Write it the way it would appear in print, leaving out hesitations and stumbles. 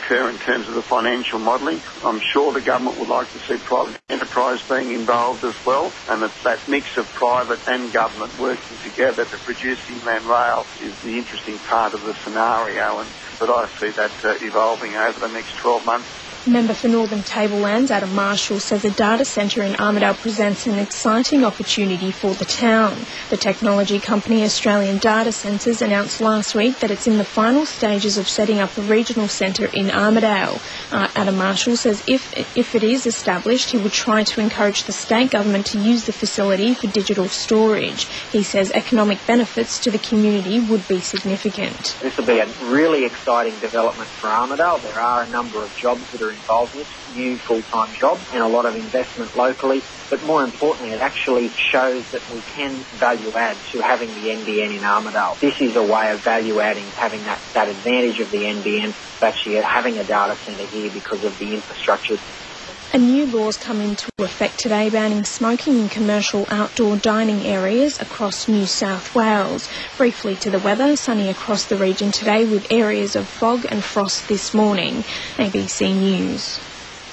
occur in terms of the financial modelling. I'm sure the government would like to see private enterprise being involved as well, and it's that mix of private and government working together to produce Inland Rail is the interesting part of the scenario, but I see that evolving over the next 12 months. Member for Northern Tablelands, Adam Marshall, says a data centre in Armidale presents an exciting opportunity for the town. The technology company Australian Data Centres announced last week that it's in the final stages of setting up a regional centre in Armidale. Adam Marshall says if it is established, he would try to encourage the state government to use the facility for digital storage. He says economic benefits to the community would be significant. This will be a really exciting development for Armidale. There are a number of jobs that are involved in it, new full-time jobs and a lot of investment locally, but more importantly it actually shows that we can value add to having the NBN in Armidale. This is a way of value adding, having that advantage of the NBN, actually having a data centre here because of the infrastructure. A new law's come into effect today banning smoking in commercial outdoor dining areas across New South Wales. Briefly to the weather, sunny across the region today with areas of fog and frost this morning. ABC News.